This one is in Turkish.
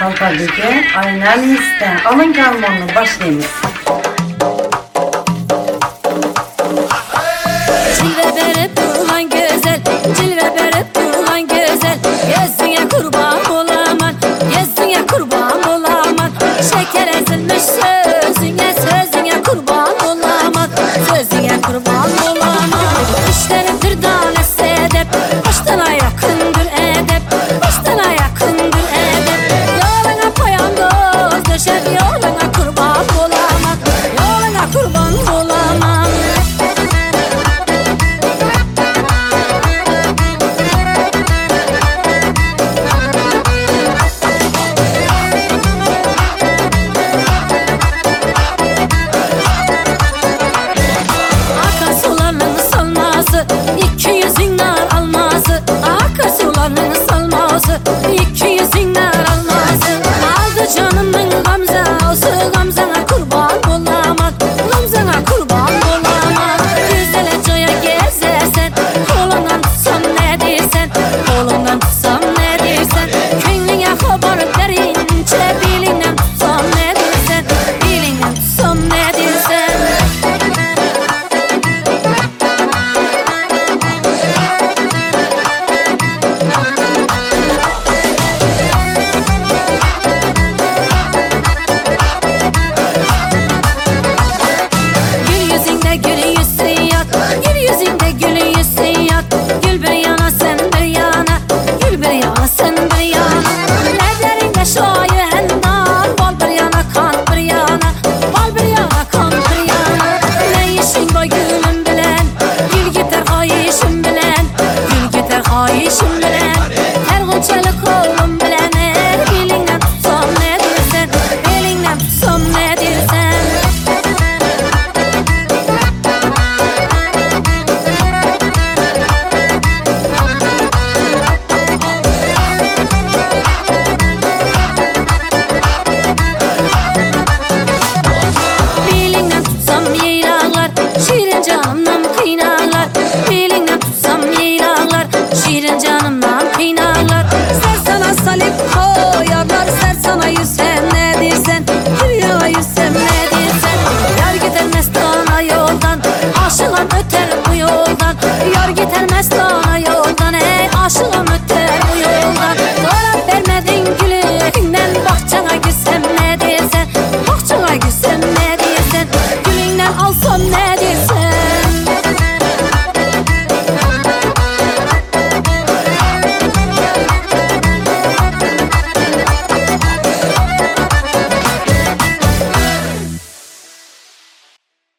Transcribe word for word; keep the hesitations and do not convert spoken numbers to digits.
Hakan tabiice aynen iste. Alın kalmanını başlayınız. Cilve verip duran güzel, cilve verip duran güzel. Yüzüne kurban olamam, yüzüne kurban olamam. Şeker ezilmiş sözüne, sözüne kurban olamam, sözüne kurban olamam. İşlerin bir tanesi edep, baştana yakındır edep, baştana yakındır edep. Yoluna koyan göz döşer, yoluna kurban olamam, yoluna kurban olamam. İki yüzün nar almazı, akar sularının salmazı. İki yüzün nar almazı. Aldı canımın gamzası, gamzana kurban olamam, gamzana kurban olamam. Güzel coya gezersen, kolundan tutsam ne dersen, kolundan tutsam ne dersen. Könlüne haber verince, bilinden tutsam ne dersen, bilinden tutsam ne dersen. Ayşim bilen, her gonçalık oğlum bilen. Er bilinden tutsam ne dersen, bilinden tutsam ne dersen. Bilinden tutsam yeylanlar, şirin canımdan kıynarlar. Bilinden tutsam yeylanlar, şirin canımdan kıynarlar. Ser sana salip koyarlar, ser sana yüzsem ne dersen, dünya yüzsem ne dersen. Yar gider mestana yoldan, aşığın öter bu yoldan. Yar gider mestana